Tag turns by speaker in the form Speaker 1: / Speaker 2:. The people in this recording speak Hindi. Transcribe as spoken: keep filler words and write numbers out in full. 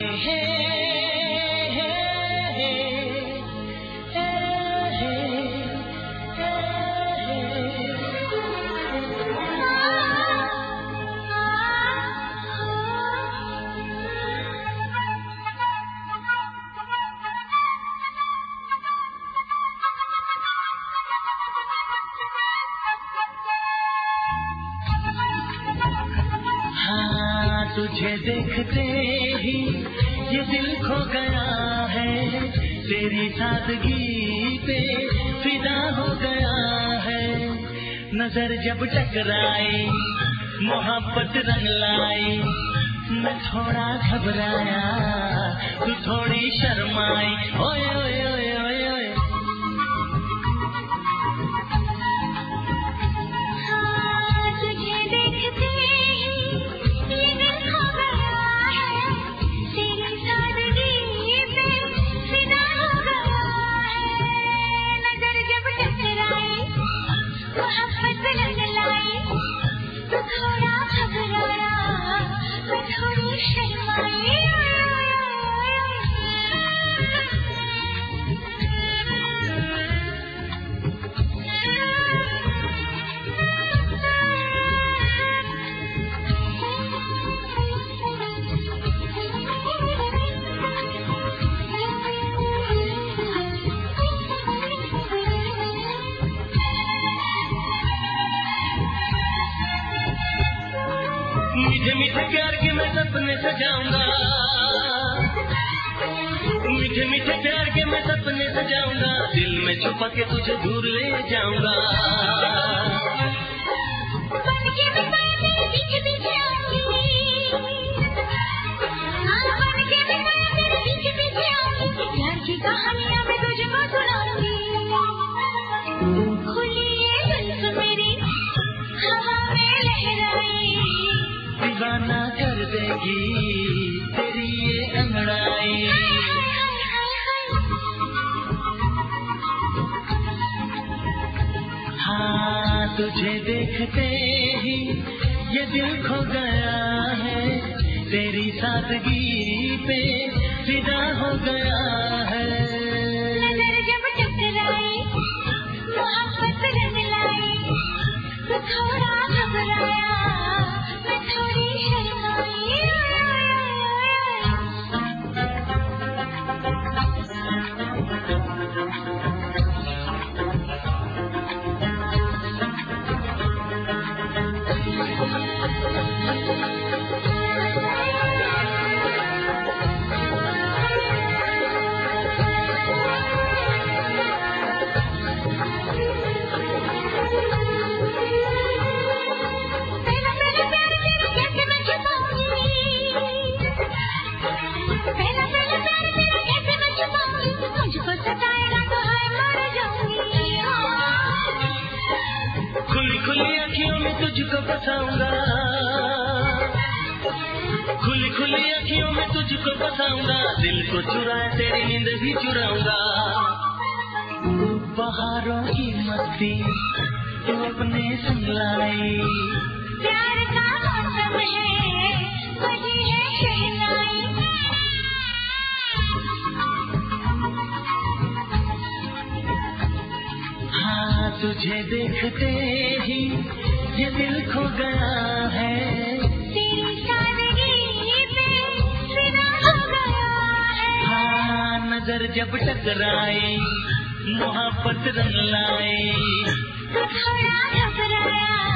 Speaker 1: तुझे देखते ही ये दिल खो गया है, तेरी सादगी पे फिदा हो गया है। नजर जब टकराई मोहब्बत रंग लाई, मैं थोड़ा घबराया तू थोड़ी शर्माई। ओए ओए ओए ओए ओए मीठे मीठे प्यार के मैं सपने सजाऊंगा, मीठे मीठे प्यार के मैं सपने सजाऊंगा, दिल में छुपा के तुझे दूर ले जाऊंगा। प्यार की कहानियां मैं तुझको सुनाऊंगी, खुली ये जुल्फ मेरी हवा में लहराई, दीवाना कर देगी तेरी ये अंगड़ाई। हाँ तुझे देखते ही ये दिल खो गया है, तेरी सादगी पे फिदा हो गया है। नजर जब टकराई मोहब्बत रंग लाई, तो थोड़ा घबराया मैं थोड़ी शर्माई। खुली खुली अखियों में तुझको बसाऊंगा, खुली खुली अखियों में तुझको बसाऊंगा, दिल को चुराए तेरी नींद भी चुराऊंगा। बहारों की मस्ती तू अपने संग लाई, प्यार का मौसम है बजी है शहनाई। हाँ तुझे देखते ही ये दिल खो गया है, तेरी सादगी पे फिदा हो गया है। हाँ नजर जब टकराई मोहब्बत रंग लाई, तो थोड़ा घबराया